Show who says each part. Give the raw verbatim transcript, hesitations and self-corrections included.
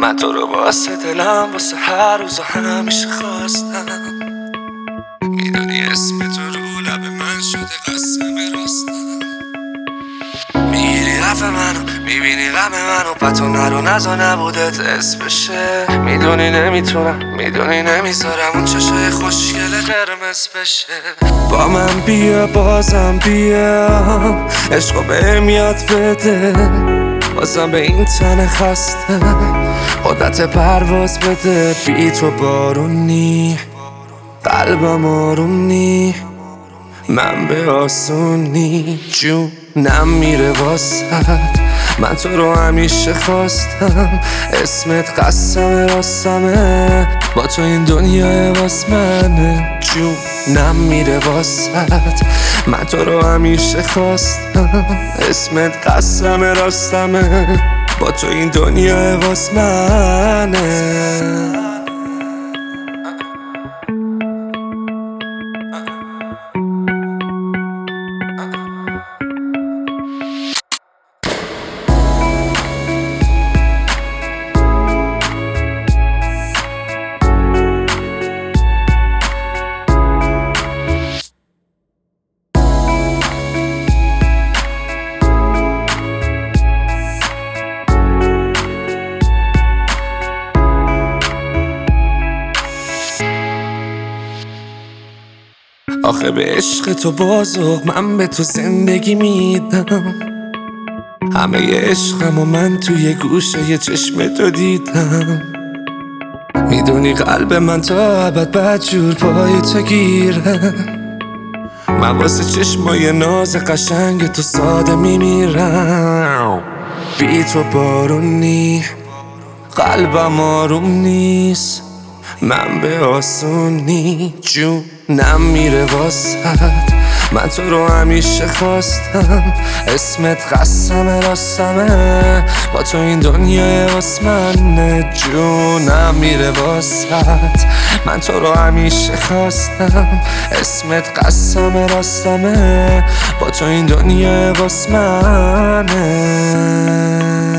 Speaker 1: من تو رو واسه دلم واسه هر روز و همیشه خواستم. میدونی اسم تو رو لب من شده قسم راستم. میگیری حرف منو میبینی غم منو پتو نرو نزا نبودت اسم بشه. میدونی نمیتونم میدونی نمیذارم اون چشای خوشگل قرمز بشه. با من بیا بازم بیا عشقو بهم یاد بده. بازم به این تن خسته قدرت پرواز بده. بی تو بارونی قلبم آروم من به آسونی جونم میره واسد. من تو رو همیشه خواستم اسمت قسم راستمه. با تو این دنیا واس منه جونم میره واسد. من تو رو همیشه خواستم اسمت قسم راستمه. با تو این دنیا واس منه. آخه به عشق تو بازو من به تو زندگی میدم. همه عشقم و من توی گوشه یه چشم تو دیدم. میدونی قلب من تا ابد بدجور پای تو گیره. من واسه چشمای ناز قشنگ تو ساده میمیرم. بی تو بارونی قلبم آروم نیست. من به آسونی جونم میره واسد. من تو رو همیشه خواستم اسمت قسم راستمه. با تو این دنیا واس منه جونم میره واسد. من تو رو همیشه خواستم اسمت قسم راستمه. با تو این دنیا واس منه.